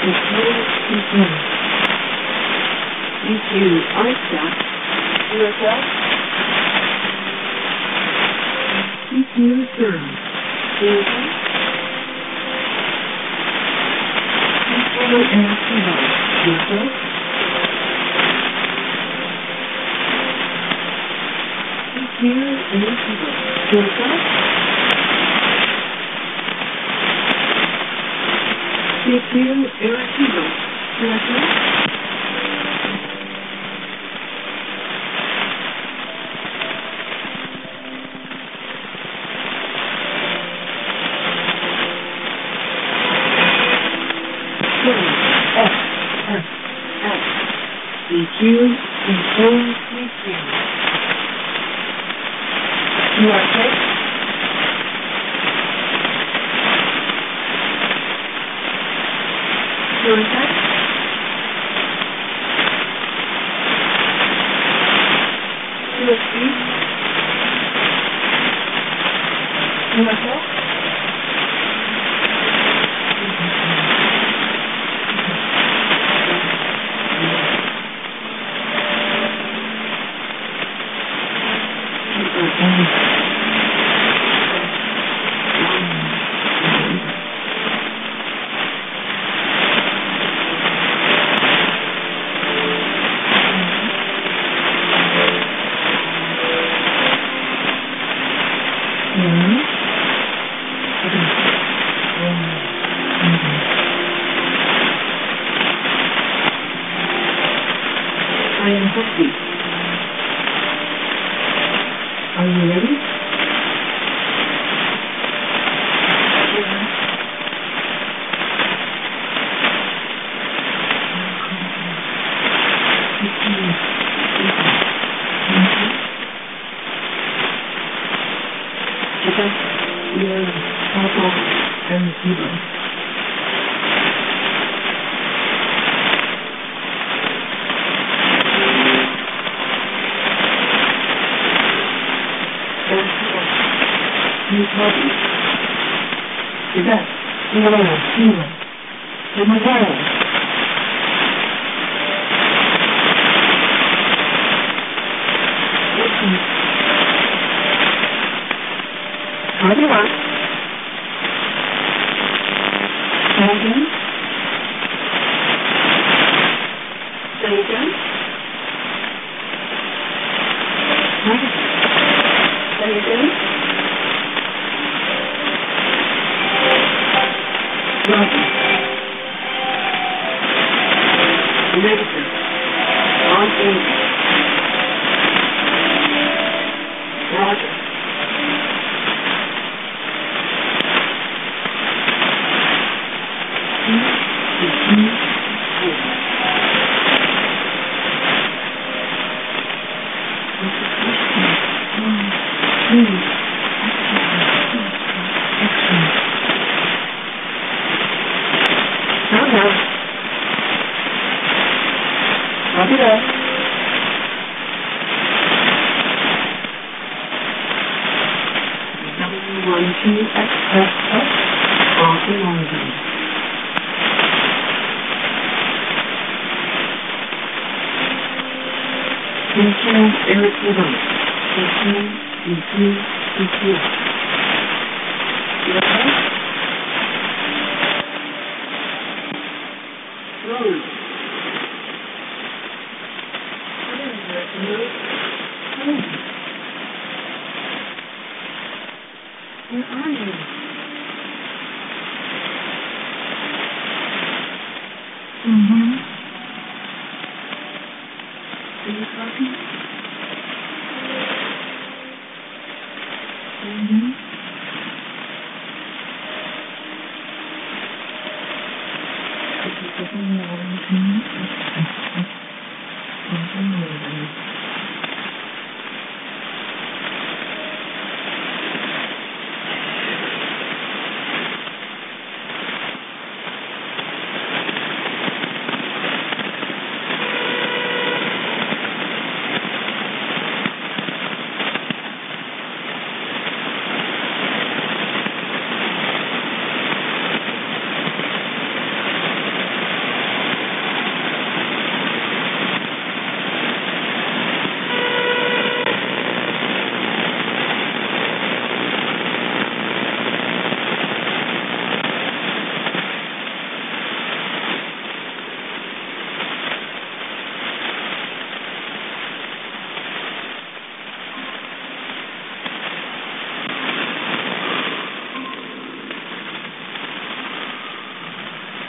EQ iStack. USL. EQ Serve. USL. EQ and Kilo. USL. EQ and Kilo. USL. EQ and Kilo. USL. EQ, EQ. You are safe. You are safe. USB. You are safe. I am happy. Are you ready? Your papa and Eva. New party. Is that Sheila? The Messiah. How do you want? Say again? Say again? Say again? Roger. Negative. On air. Roger. Copy that. 712XXX off the longer. EQ, Eric Levin. EQ. Yeah. Road. Where are you? Are you talking? Is it getting more into me?